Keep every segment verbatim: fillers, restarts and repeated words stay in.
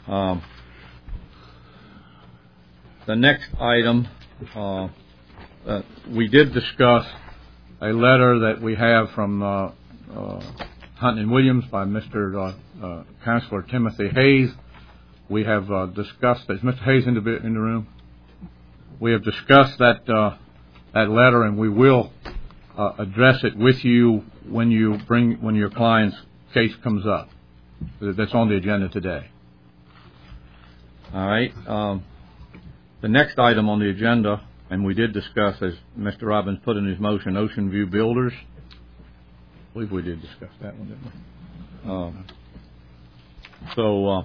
Um, the next item, uh, uh, we did discuss a letter that we have from uh, uh, Hunt and Williams by Mister Uh, uh, Councilor Timothy Hayes. We have uh, discussed, is Mister Hayes in the, in the room? We have discussed that uh, that letter, and we will uh, address it with you when you bring when your client's case comes up. That's on the agenda today. All right. Um, the next item on the agenda, and we did discuss, as Mister Robbins put in his motion, Ocean View Builders. I believe we did discuss that one, didn't we? Um, so uh,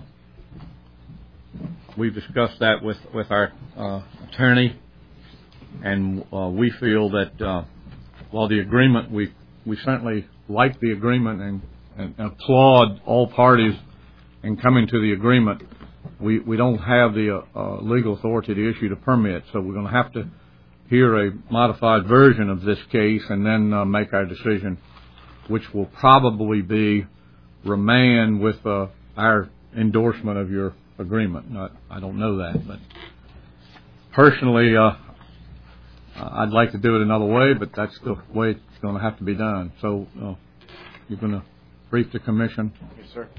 we've discussed that with with our uh, attorney, and uh, we feel that uh, while the agreement, we we certainly like the agreement and, and applaud all parties in coming to the agreement. We we don't have the uh, uh, legal authority to issue the permit, so we're going to have to hear a modified version of this case and then uh, make our decision, which will probably be remand with uh, our endorsement of your agreement. Not, I don't know that, but personally, uh, I'd like to do it another way, but that's the way it's going to have to be done. So uh, you're going to brief the commission? Yes, sir.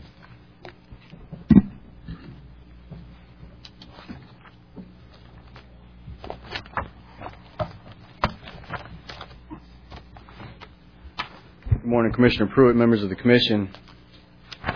Good morning, Commissioner Pruitt, members of the Commission. Uh,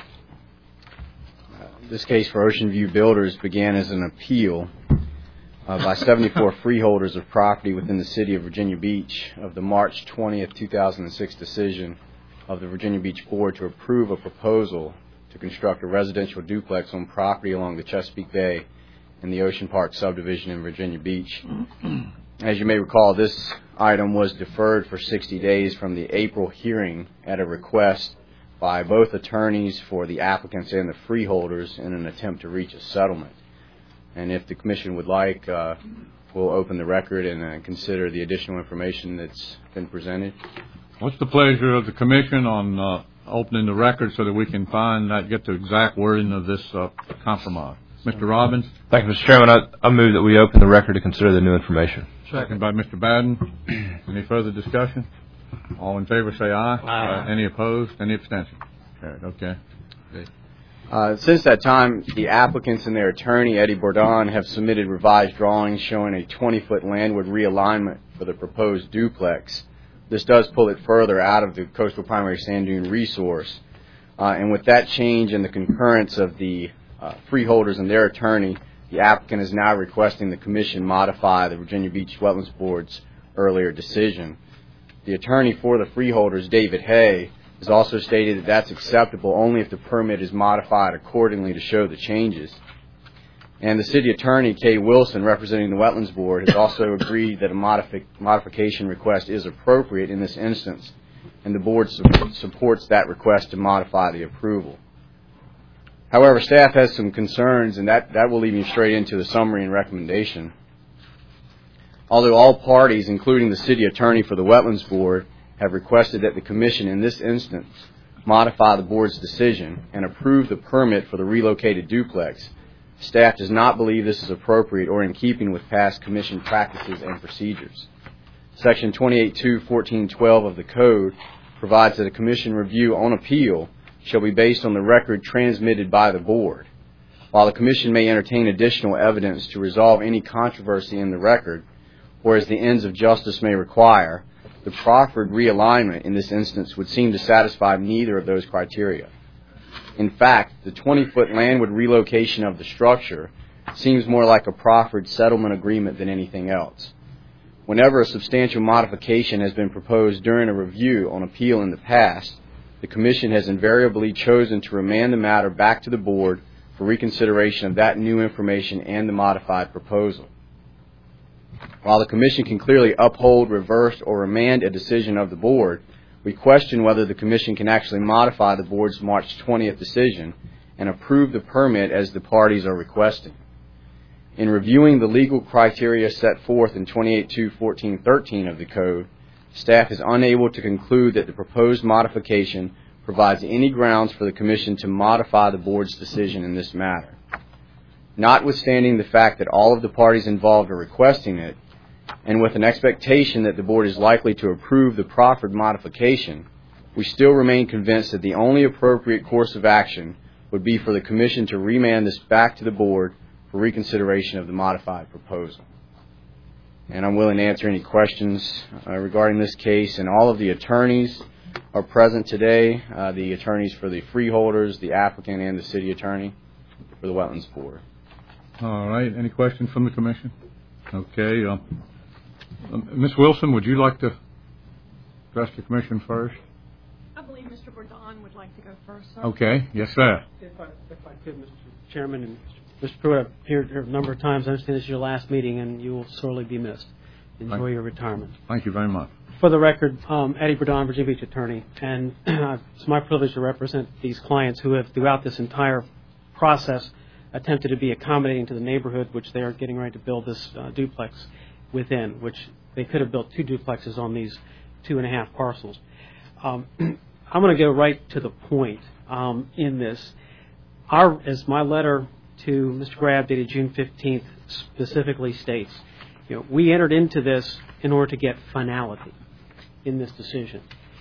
this case for Ocean View Builders began as an appeal uh, by seventy-four freeholders of property within the city of Virginia Beach of the March twentieth, two thousand six decision of the Virginia Beach Board to approve a proposal to construct a residential duplex on property along the Chesapeake Bay in the Ocean Park subdivision in Virginia Beach. As you may recall, this item was deferred for sixty days from the April hearing at a request by both attorneys for the applicants and the freeholders in an attempt to reach a settlement. And if the Commission would like, uh, we'll open the record and uh, consider the additional information that's been presented. What's the pleasure of the Commission on uh, opening the record so that we can find that, get the exact wording of this uh, compromise? Mister Robbins? Thank you, Mister Chairman. I, I move that we open the record to consider the new information. Second by Mister Baden. Any further discussion? All in favor say aye. Aye. Uh, any opposed? Any abstention? Carried. Okay. Okay. Uh, since that time, the applicants and their attorney, Eddie Bourdon, have submitted revised drawings showing a twenty-foot landward realignment for the proposed duplex. This does pull it further out of the coastal primary sand dune resource. Uh, and with that change and the concurrence of the uh, freeholders and their attorney, the applicant is now requesting the Commission modify the Virginia Beach Wetlands Board's earlier decision. The attorney for the freeholders, David Hay, has also stated that that's acceptable only if the permit is modified accordingly to show the changes. And the city attorney, Kay Wilson, representing the Wetlands Board, has also agreed that a modifi- modification request is appropriate in this instance, and the board su- supports that request to modify the approval. However, staff has some concerns, and that, that will lead me straight into the summary and recommendation. Although all parties, including the city attorney for the Wetlands Board, have requested that the Commission in this instance modify the board's decision and approve the permit for the relocated duplex, staff does not believe this is appropriate or in keeping with past Commission practices and procedures. Section twenty-eight two fourteen twelve of the Code provides that a Commission review on appeal shall be based on the record transmitted by the board. While the Commission may entertain additional evidence to resolve any controversy in the record, or as the ends of justice may require, the proffered realignment in this instance would seem to satisfy neither of those criteria. In fact, the twenty-foot landward relocation of the structure seems more like a proffered settlement agreement than anything else. Whenever a substantial modification has been proposed during a review on appeal in the past, the Commission has invariably chosen to remand the matter back to the board for reconsideration of that new information and the modified proposal. While the Commission can clearly uphold, reverse, or remand a decision of the board, we question whether the Commission can actually modify the board's March twentieth decision and approve the permit as the parties are requesting. In reviewing the legal criteria set forth in twenty-eight two fourteen thirteen of the Code, staff is unable to conclude that the proposed modification provides any grounds for the Commission to modify the board's decision in this matter. Notwithstanding the fact that all of the parties involved are requesting it, and with an expectation that the board is likely to approve the proffered modification, we still remain convinced that the only appropriate course of action would be for the Commission to remand this back to the board for reconsideration of the modified proposal. And I'm willing to answer any questions uh, regarding this case. And all of the attorneys are present today, uh, the attorneys for the freeholders, the applicant, and the city attorney for the Wetlands Board. All right. Any questions from the Commission? Okay. Uh, um, Miz Wilson, would you like to address the Commission first? I believe Mister Bourdon would like to go first, sir. Okay. Yes, sir. If I, if I could, Mister Chairman, and Mister Pruitt, I've appeared here a number of times. I understand this is your last meeting, and you will sorely be missed. Enjoy Thank your retirement. Thank you very much. For the record, um, Eddie Bourdon, Virginia Beach attorney, and it's my privilege to represent these clients who have, throughout this entire process, attempted to be accommodating to the neighborhood which they are getting ready to build this uh, duplex within, which they could have built two duplexes on these two and a half parcels. Um, I'm going to go right to the point um, in this. Our, as my letter to Mister Grab dated June fifteenth specifically states, you know, we entered into this in order to get finality in this decision.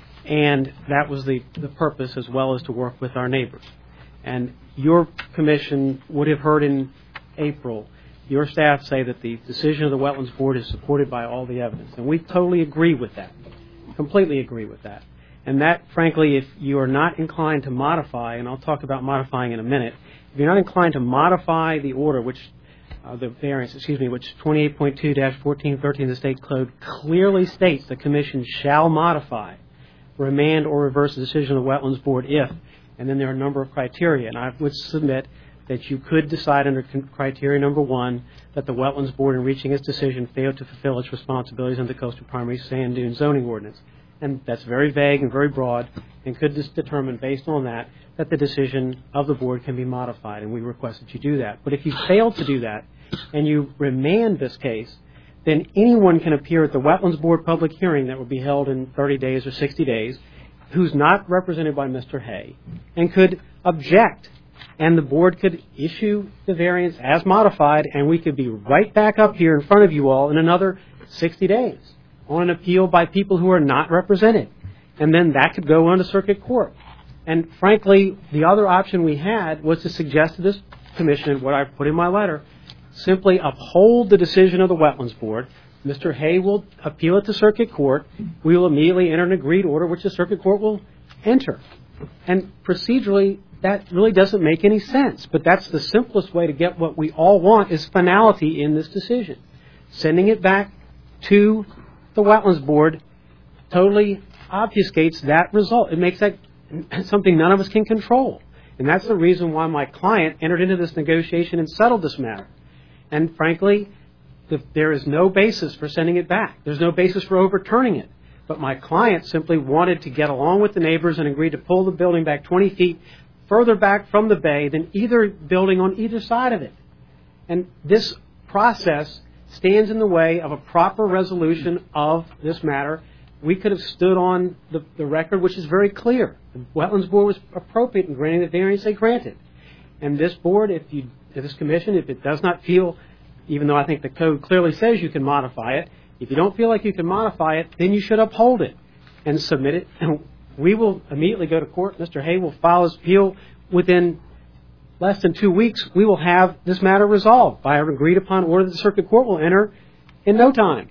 And that was the, the purpose, as well as to work with our neighbors. And your commission would have heard in April your staff say that the decision of the Wetlands Board is supported by all the evidence. And we totally agree with that, completely agree with that. And that, frankly, if you are not inclined to modify, and I'll talk about modifying in a minute, if you're not inclined to modify the order, which uh, the variance, excuse me, which twenty-eight point two dash fourteen thirteen of the State Code clearly states the Commission shall modify, remand, or reverse the decision of the Wetlands Board if, and then there are a number of criteria. And I would submit that you could decide under criteria number one that the Wetlands Board, in reaching its decision, failed to fulfill its responsibilities under the Coastal Primary Sand Dune Zoning Ordinance. And that's very vague and very broad, and could just determine, based on that, that the decision of the board can be modified, and we request that you do that. But if you fail to do that, and you remand this case, then anyone can appear at the Wetlands Board public hearing that will be held in thirty days or sixty days, who's not represented by Mister Hay, and could object, and the board could issue the variance as modified, and we could be right back up here in front of you all in another sixty days on an appeal by people who are not represented. And then that could go on to circuit court. And frankly, the other option we had was to suggest to this commission, what I put in my letter, simply uphold the decision of the Wetlands Board. Mister Hay will appeal it to circuit court. We will immediately enter an agreed order, which the circuit court will enter. And procedurally, that really doesn't make any sense. But that's the simplest way to get what we all want, is finality in this decision. Sending it back to the Wetlands Board totally obfuscates that result. It makes that something none of us can control. And that's the reason why my client entered into this negotiation and settled this matter. And frankly, the, there is no basis for sending it back. There's no basis for overturning it. But my client simply wanted to get along with the neighbors and agreed to pull the building back twenty feet further back from the bay than either building on either side of it. And this process stands in the way of a proper resolution of this matter. We could have stood on the, the record, which is very clear. The Wetlands Board was appropriate in granting the variance they granted. And this board, if you, if this commission, if it does not feel, even though I think the code clearly says you can modify it, if you don't feel like you can modify it, then you should uphold it and submit it. And we will immediately go to court. Mister Hay will file his appeal within less than two weeks. We will have this matter resolved by an agreed upon order that the circuit court will enter in no time.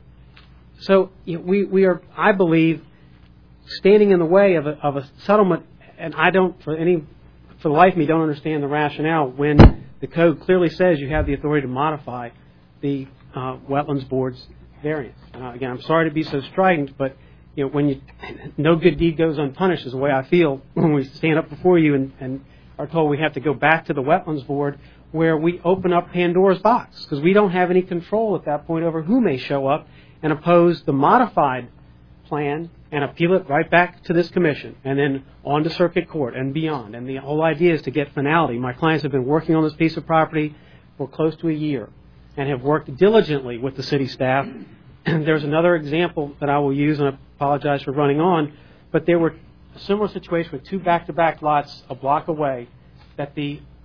So we, we are, I believe, standing in the way of a, of a settlement, and I don't, for any, for the life of me, don't understand the rationale when the code clearly says you have the authority to modify the uh, Wetlands Board's variance. Uh, again, I'm sorry to be so strident, but you know, when you, no good deed goes unpunished is the way I feel when we stand up before you and, and are told we have to go back to the Wetlands Board, where we open up Pandora's box, because we don't have any control at that point over who may show up and oppose the modified plan and appeal it right back to this commission and then on to circuit court and beyond. And the whole idea is to get finality. My clients have been working on this piece of property for close to a year and have worked diligently with the city staff. And there's another example that I will use, and I apologize for running on, but there were a similar situation with two back-to-back lots a block away that the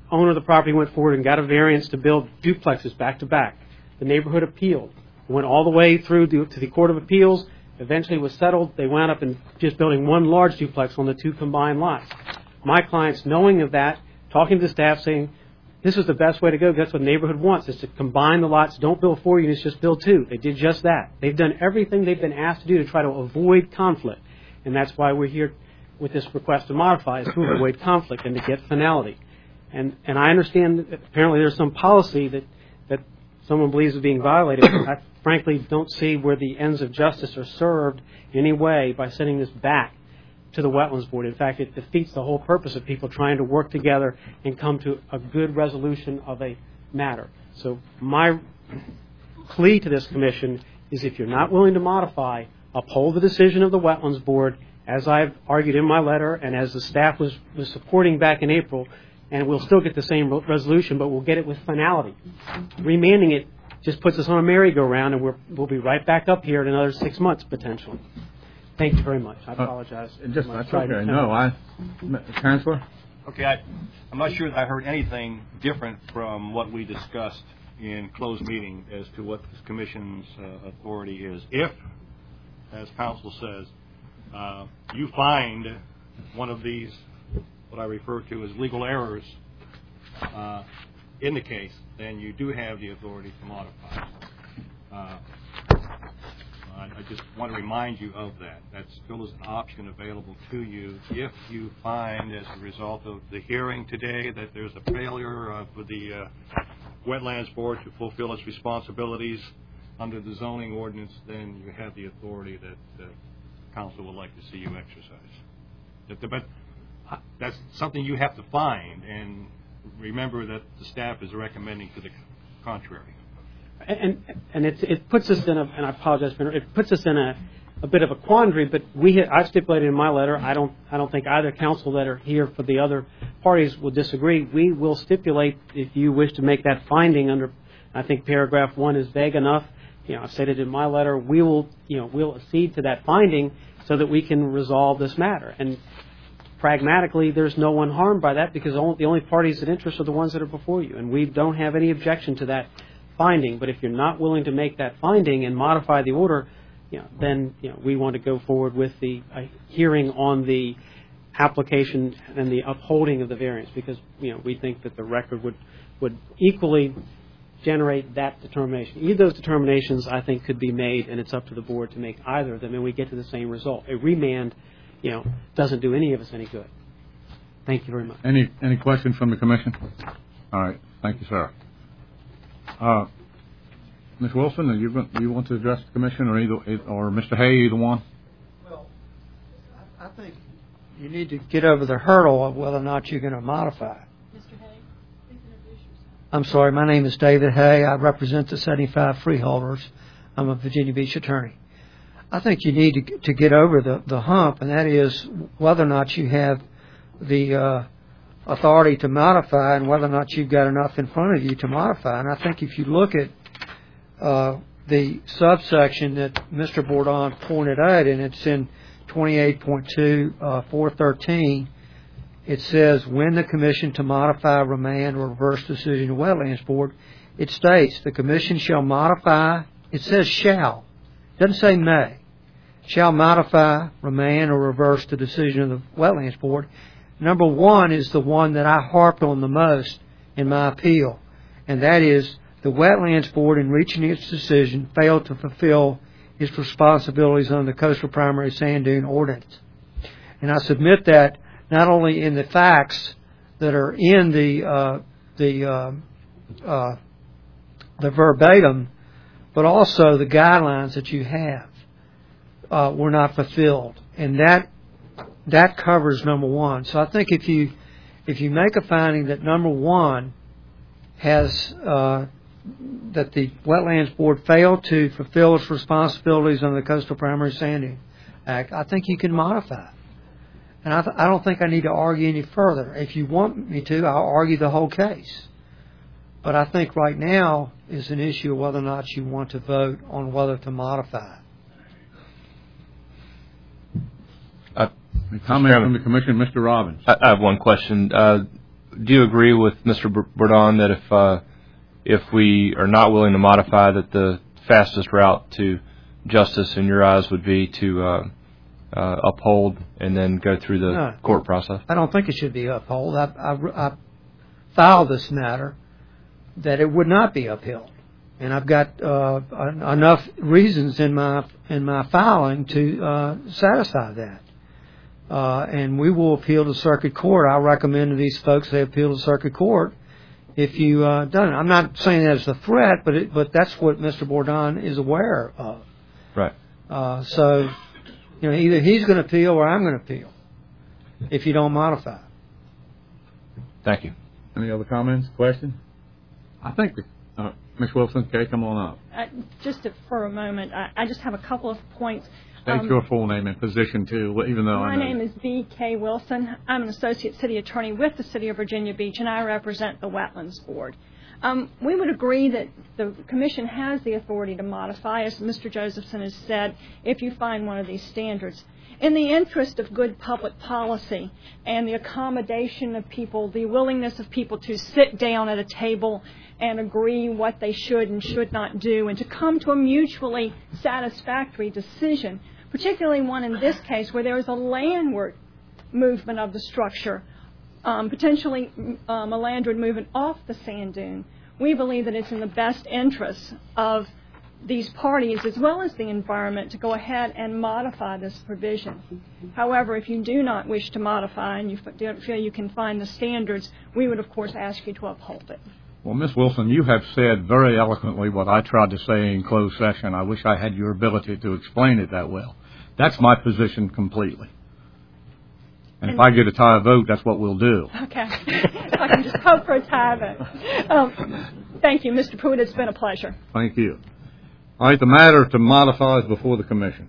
owner of the property went forward and got a variance to build duplexes back to back. The neighborhood appealed, went all the way through the, to the Court of Appeals, eventually was settled. They wound up in just building one large duplex on the two combined lots. My clients, knowing of that, talking to the staff, saying, this is the best way to go. That's what the neighborhood wants, is to combine the lots. Don't build four units, just build two. They did just that. They've done everything they've been asked to do to try to avoid conflict. And that's why we're here with this request to modify, is to avoid conflict and to get finality. And and I understand that apparently there's some policy that, that someone believes is being violated. But I frankly don't see where the ends of justice are served in any way by sending this back to the Wetlands Board. In fact, it defeats the whole purpose of people trying to work together and come to a good resolution of a matter. So my plea to this commission is, if you're not willing to modify, uphold the decision of the Wetlands Board, as I've argued in my letter and as the staff was, was supporting back in April, and we'll still get the same resolution, but we'll get it with finality. Remanding it just puts us on a merry-go-round, and we're, we'll be right back up here in another six months, potentially. Thank you very much. I apologize. Uh, just, that's okay. No, I, Chancellor? Okay, I, I'm not sure that I heard anything different from what we discussed in closed meeting as to what this commission's uh, authority is. If, as counsel says, uh, you find one of these, what I refer to as legal errors, uh, in the case, then you do have the authority to modify. Uh, I just want to remind you of that. That still is an option available to you if you find, as a result of the hearing today, that there's a failure uh, for the uh, Wetlands Board to fulfill its responsibilities under the zoning ordinance. Then you have the authority that uh, council would like to see you exercise. But that's something you have to find, and remember that the staff is recommending to the contrary. And and it it puts us in a, and I apologize for it puts us in a, a bit of a quandary. But we I stipulated in my letter. I don't I don't think either council that are here for the other parties will disagree. We will stipulate, if you wish to make that finding under, I think paragraph one is vague enough. You know, I've stated in my letter. We will you know we'll accede to that finding so that we can resolve this matter. And pragmatically, there's no one harmed by that, because only, the only parties of interest are the ones that are before you, and we don't have any objection to that finding. But if you're not willing to make that finding and modify the order, you know, then you know, we want to go forward with the uh, hearing on the application and the upholding of the variance, because you know we think that the record would would equally generate that determination. Either of those determinations, I think, could be made, and it's up to the board to make either of them, and we get to the same result. A remand, you know, doesn't do any of us any good. Thank you very much. Any any questions from the commission? All right, thank you, sir. Uh, Miz Wilson, are you you want to address the commission, or either or Mister Hay, either one? Well, I think you need to get over the hurdle of whether or not you're going to modify. Mister Hay, please introduce yourself. I'm sorry, my name is David Hay. I represent the seventy-five freeholders. I'm a Virginia Beach attorney. I think you need to to get over the, the hump, and that is whether or not you have the uh, authority to modify, and whether or not you've got enough in front of you to modify. And I think if you look at uh, the subsection that Mister Bourdon pointed out, and it's in twenty-eight point two, uh, four thirteen, it says, when the commission to modify, remand, or reverse decision of Wetlands Board, it states the commission shall modify, it says shall, it doesn't say may, shall modify, remand, or reverse the decision of the Wetlands Board. Number one is the one that I harped on the most in my appeal, and that is the Wetlands Board, in reaching its decision, failed to fulfill its responsibilities under the Coastal Primary Sand Dune Ordinance. And I submit that not only in the facts that are in the uh, the uh, uh, the verbatim, but also the guidelines that you have uh, were not fulfilled, and that that covers number one. So I think if you if you make a finding that number one has uh, that the Wetlands Board failed to fulfill its responsibilities under the Coastal Primary Sand Dune Act, I think you can modify. And I, th- I don't think I need to argue any further. If you want me to, I'll argue the whole case. But I think right now is an issue of whether or not you want to vote on whether to modify. Uh, A comment from the commission, Mister Robbins. I I have one question. Uh, do you agree with Mister Bourdon that if uh, if we are not willing to modify, that the fastest route to justice in your eyes would be to uh, uh, uphold and then go through the No. court process? I don't think it should be upheld. I, I, I filed this matter that it would not be upheld, and I've got uh, en- enough reasons in my in my filing to uh, satisfy that. Uh, and we will appeal to circuit court. I recommend to these folks they appeal to circuit court if you uh, done it. I'm not saying that as a threat, but it, but that's what Mister Bourdon is aware of. Right. Uh, so, you know, either he's going to appeal or I'm going to appeal if you don't modify. Thank you. Any other comments, questions? I think, that, uh, Miz Wilson, okay, come on up. Uh, Just to- for a moment, I I just have a couple of points. State Um, your full name and position, too, even though My I know. name is B K Wilson. I'm an associate city attorney with the City of Virginia Beach, and I represent the Wetlands Board. Um, we would agree that the Commission has the authority to modify, as Mister Josephson has said, if you find one of these standards. In the interest of good public policy and the accommodation of people, the willingness of people to sit down at a table and agree what they should and should not do, and to come to a mutually satisfactory decision, particularly one in this case where there is a landward movement of the structure, um, potentially um, a landward movement off the sand dune. We believe that it's in the best interest of these parties as well as the environment to go ahead and modify this provision. However, if you do not wish to modify and you f- don't feel you can find the standards, we would of course ask you to uphold it. Well, Miz Wilson, you have said very eloquently what I tried to say in closed session. I wish I had your ability to explain it that well. That's my position completely. And if I get a tie vote, that's what we'll do. Okay. If I can just hope for a tie vote. Um, thank you, Mister Pruitt. It's been a pleasure. Thank you. All right, the matter to modify is before the Commission.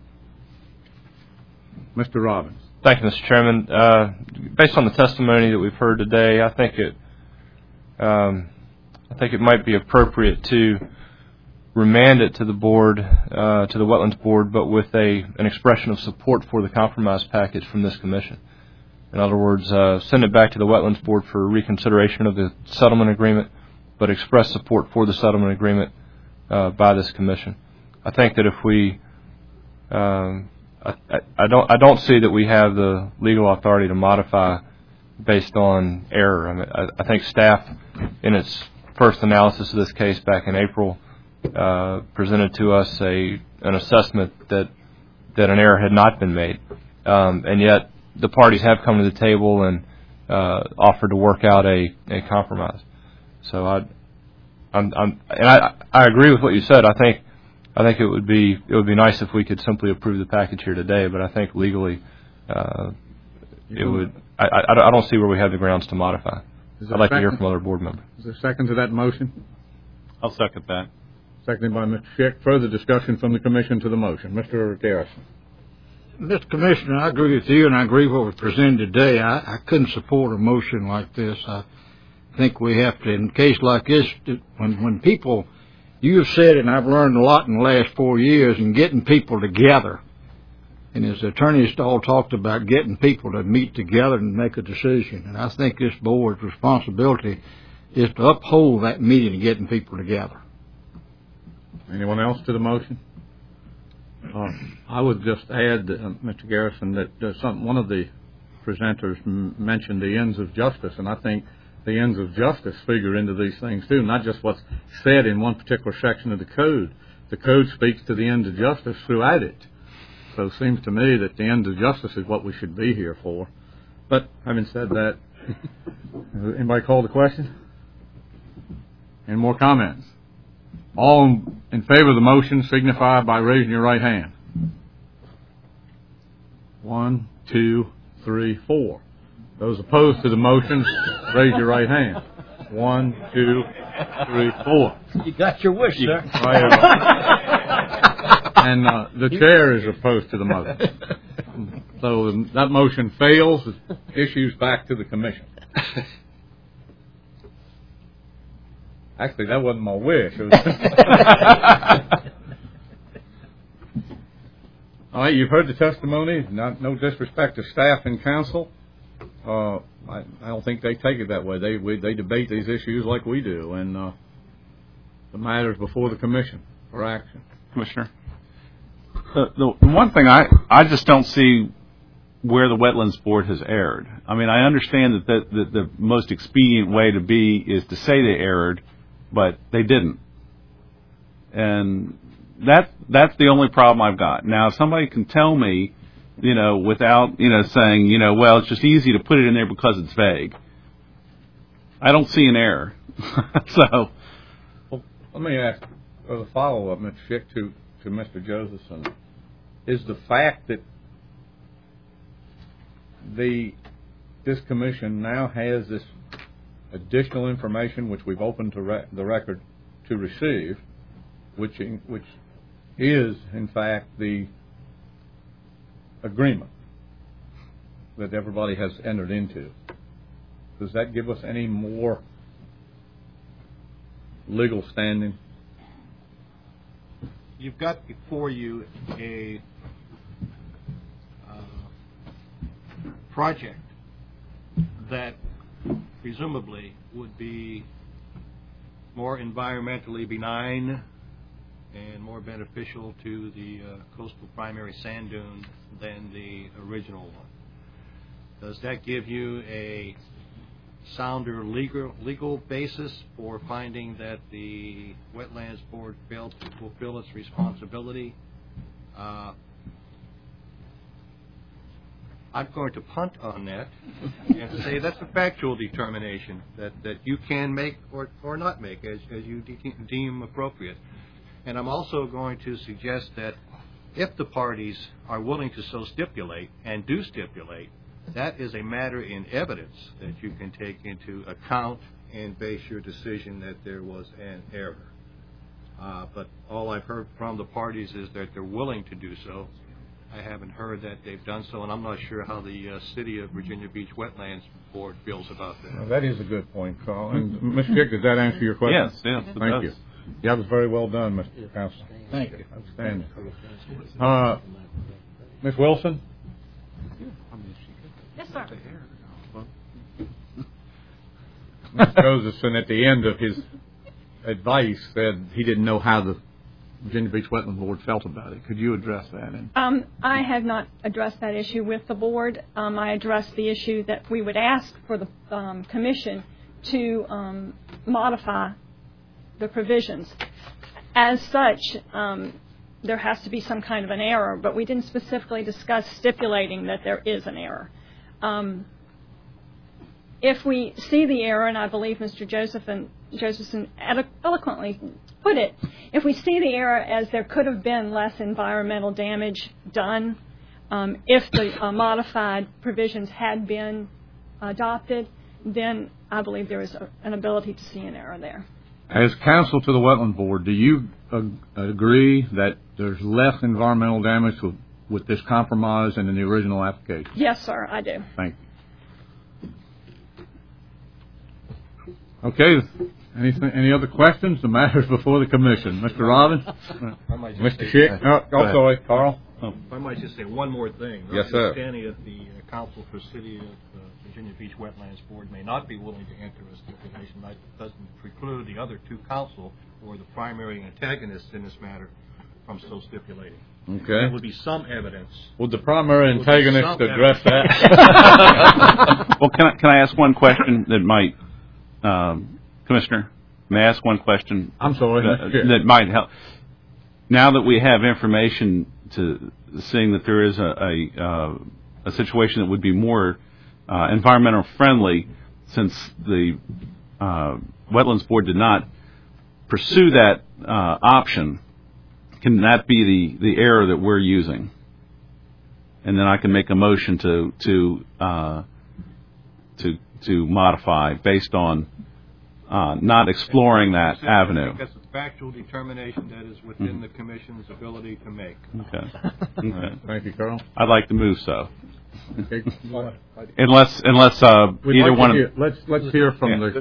Mister Robbins. Thank you, Mister Chairman. Uh, based on the testimony that we've heard today, I think it, um, I think it might be appropriate to remand it to the board, uh, to the Wetlands Board, but with a an expression of support for the compromise package from this Commission. In other words, uh, send it back to the Wetlands Board for reconsideration of the settlement agreement, but express support for the settlement agreement uh, by this Commission. I think that if we, um, I, I, I don't, I don't see that we have the legal authority to modify based on error. I mean, I, I think staff, in its first analysis of this case back in April, uh, presented to us a an assessment that that an error had not been made, um, and yet the parties have come to the table and uh, offered to work out a, a compromise. So I, I'm, I'm, and I, I agree with what you said. I think, I think it would be it would be nice if we could simply approve the package here today. But I think legally, uh, it would. I, I, I don't see where we have the grounds to modify. I'd like to hear from other board members. Is there a second to that motion? I'll second that. Seconded by Mister Schick. Further discussion from the Commission to the motion. Mister Garrison. Mister Commissioner, I agree with you, and I agree with what was presented today. I, I couldn't support a motion like this. I think we have to, in a case like this, when, when people, you have said it, and I've learned a lot in the last four years, in getting people together. And as the attorneys all talked about, getting people to meet together and make a decision. And I think this board's responsibility is to uphold that meeting and getting people together. Anyone else to the motion? Uh, I would just add, uh, Mister Garrison, that uh, some, one of the presenters m- mentioned the ends of justice, and I think the ends of justice figure into these things too, not just what's said in one particular section of the code. The code speaks to the ends of justice throughout it. So it seems to me that the end of justice is what we should be here for. But having said that, anybody call the question? Any more comments? All in favor of the motion signify by raising your right hand. One, two, three, four. Those opposed to the motion, raise your right hand. One, two, three, four. You got your wish, sir. Right. And uh, the chair is opposed to the motion. So that motion fails. Issues back to the Commission. Actually, that wasn't my wish. It was All right, you've heard the testimony. Not, no disrespect to staff and counsel. Uh, I I, I don't think they take it that way. They we, they debate these issues like we do, and uh, the matters before the commission for action. Commissioner, the, the one thing I I just don't see where the Wetlands Board has erred. I mean, I understand that the, the, the most expedient way to be is to say they erred, but they didn't. And that that's the only problem I've got. Now, if somebody can tell me, you know, without, you know, saying, you know, well, it's just easy to put it in there because it's vague, I don't see an error. So, well, let me ask as a follow-up, Mister Schick, to, to Mister Josephson. Is the fact that the this commission now has this additional information which we've opened to re- the record to receive, which in, which is in fact the agreement that everybody has entered into, does that give us any more legal standing? You've got before you a project that presumably would be more environmentally benign and more beneficial to the uh, coastal primary sand dune than the original one. Does that give you a sounder legal legal basis for finding that the Wetlands Board failed to fulfill its responsibility? Uh, I'm going to punt on that and say that's a factual determination that, that you can make or, or not make as, as you de- deem appropriate. And I'm also going to suggest that if the parties are willing to so stipulate and do stipulate, that is a matter in evidence that you can take into account and base your decision that there was an error. Uh, but all I've heard from the parties is that they're willing to do so. I haven't heard that they've done so, and I'm not sure how the uh, City of Virginia Beach Wetlands Board feels about that. Well, that is a good point, Carl. And Mister Schick, did that answer your question? Yes, yes, it Thank does. you. Yeah, that was very well done, Mister Counsel. Thank you. Outstanding. Uh, Miz Wilson? Yes, sir. Mister Josephson, at the end of his advice, said he didn't know how the Virginia Beach Wetland Board felt about it. Could you address that? Um, I have not addressed that issue with the board. Um, I addressed the issue that we would ask for the um, commission to um, modify the provisions. As such, um, there has to be some kind of an error, but we didn't specifically discuss stipulating that there is an error. Um, if we see the error, and I believe Mister Josephson, Josephson eloquently put it, if we see the error as there could have been less environmental damage done um, if the uh, modified provisions had been adopted, then I believe there is a, an ability to see an error there. As counsel to the Wetland Board, do you ag- agree that there's less environmental damage with, with this compromise than in the original application? Yes, sir, I do. Thank you. Okay. Anything, any other questions? The matters before the commission. Mister Robbins? Mister Schick? Oh, oh sorry, Carl. Oh. I might just say one more thing. Yes, sir. Understanding that the uh, Council for City of uh, Virginia Beach Wetlands Board may not be willing to enter a stipulation, that doesn't preclude the other two council or the primary antagonists in this matter from so stipulating. Okay. There would be some evidence. Would the primary antagonist address that? Well, can I, can I ask one question that might, um, Commissioner, may I ask one question? I'm sorry. That, that might help. Now that we have information to seeing that there is a a, uh, a situation that would be more uh, environmental friendly, since the uh, Wetlands Board did not pursue that uh, option, can that be the, the error that we're using? And then I can make a motion to to uh, to to modify based on uh, not exploring that avenue. That's a factual determination that is within mm-hmm. the Commission's ability to make. Okay. Okay. Thank you, Carl. I'd like to move so. Okay. Unless, unless uh, We'd either like one of hear, let's let's hear from yeah. the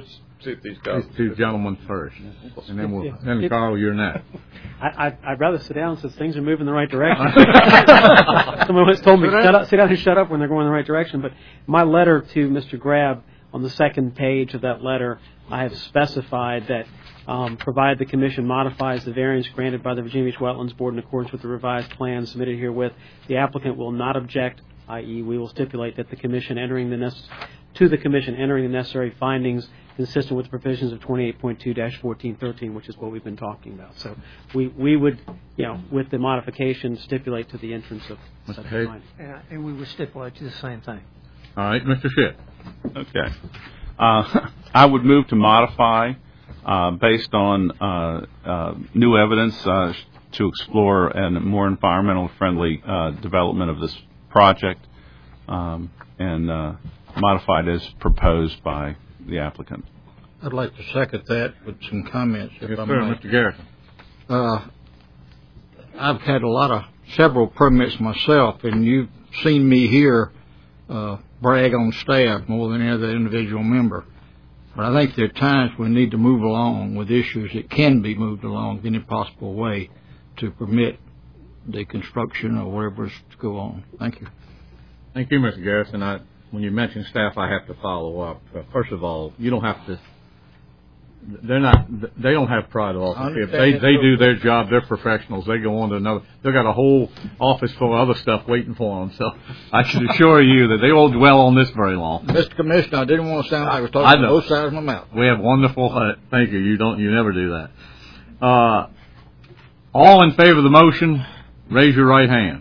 see if these these guys. two gentlemen first, and then we'll, Yeah. then It- Carl, you're next. I, I, I'd rather sit down since things are moving in the right direction. Someone once told me, shut up, sit down and shut up when they're going in the right direction. But my letter to Mister Grab, on the second page of that letter, I have specified that um, provided the Commission modifies the variance granted by the Virginia Beach Wetlands Board in accordance with the revised plan submitted herewith, the applicant will not object, that is we will stipulate that the Commission entering the nec- to the Commission entering the necessary findings consistent with the provisions of twenty-eight point two dash fourteen thirteen, which is what we've been talking about. So we, we would, you know, with the modification, stipulate to the entrance of Mister such Hayes? finding. And, and we would stipulate to the same thing. All right, Mister Schitt. Okay. Uh, I would move to modify uh, based on uh, uh, new evidence uh, to explore a more environmental friendly uh, development of this project, um, and uh, modified as proposed by the applicant. I'd like to second that with some comments, if Yes, I sir, may. Mister Garrison. Uh, I've had a lot of, several permits myself, and you've seen me here uh, brag on staff more than any other individual member. But I think there are times we need to move along with issues that can be moved along in any possible way to permit the construction or whatever is to go on. Thank you. Thank you, Mister Garrison. I, when you mention staff, I have to follow up. Uh, first of all, you don't have to. They're not. They don't have pride of I office. If understand they that they do totally. their job, they're professionals. They go on to another. They've got a whole office full of other stuff waiting for them. So I can assure you that they won't dwell on this very long. Mister Commissioner, I didn't want to sound like I was I talking know. on both sides of my mouth. We have wonderful. Uh, thank you. You don't. You never do that. Uh, all in favor of the motion, raise your right hand.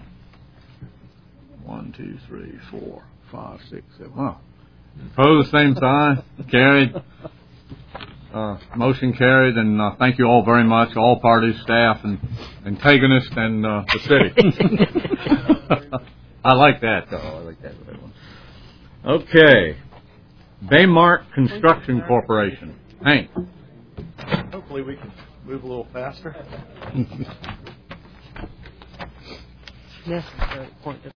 One, two, three, four, five, six, seven. Oh. Opposed, same sign. Carried. Uh, motion carried, and uh, thank you all very much, all parties, staff, and antagonists, and uh, the city. I like that, though. I like that one. Okay. Baymark Construction Corporation. Hank. Hopefully we can move a little faster. Yes.